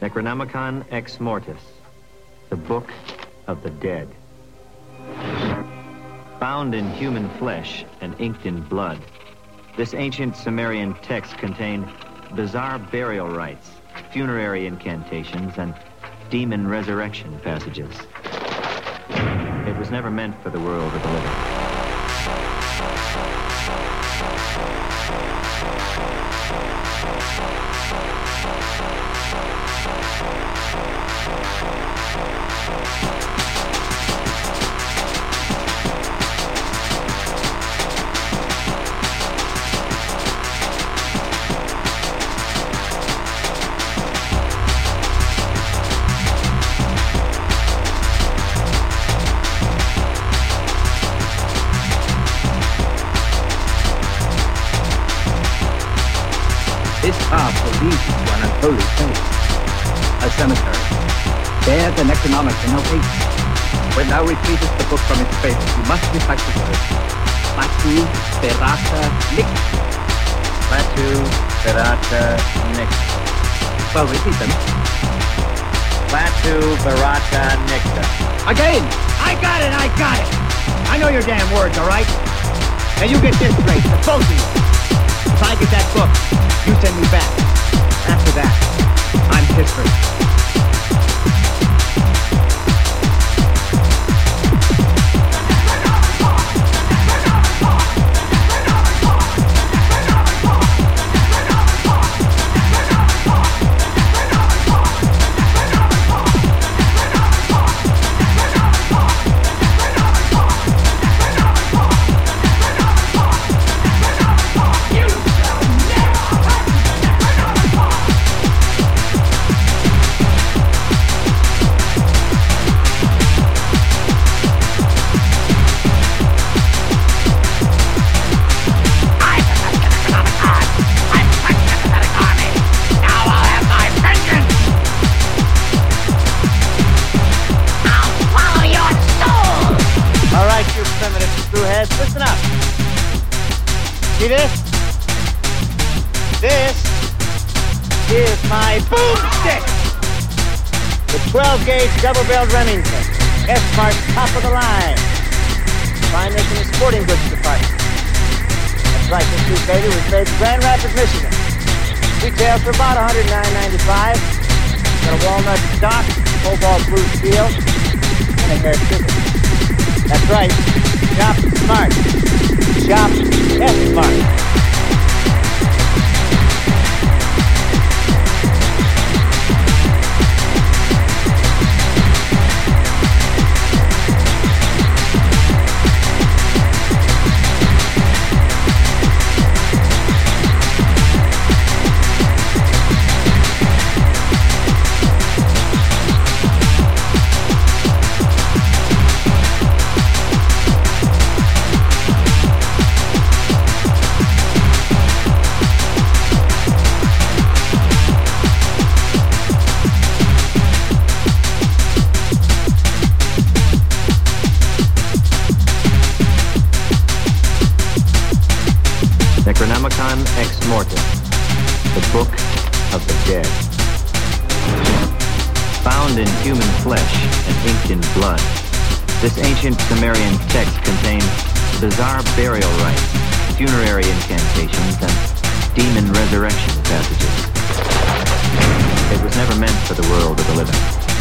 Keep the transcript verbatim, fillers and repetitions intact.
Necronomicon Ex Mortis, the Book of the Dead. Bound in human flesh and inked in blood, this ancient Sumerian text contained bizarre burial rites, funerary incantations, and demon resurrection passages. It was never meant for the world of the living. This path will lead you to an unholy place, a cemetery. There the Necronomicon awaits. When thou retrievest the book from its cradle, you must recite the words, Batu Berata Nicta. Batu Berata Nicta. Well, repeat them. Batu Berata Nicta. Again! I got it, I got it! I know your damn words, all right? Now you get this straight, the both of you. If I get that book, you send me back. After that, I'm history. Listen up. See this? This is my boomstick. The twelve gauge double-barreled Remington. S-Mart top of the line. Find this in the sporting goods department. That's right, this new baby was made in Grand Rapids, Michigan. Retails for about one hundred nine ninety-five. Got a walnut stock, cobalt blue steel, and a hair trigger. That's right. Shop smart. Shop S-Mart. Necronomicon Ex Mortis, the Book of the Dead. Found in human flesh and inked in blood, this ancient Sumerian text contained bizarre burial rites, funerary incantations, and demon resurrection passages. It was never meant for the world of the living.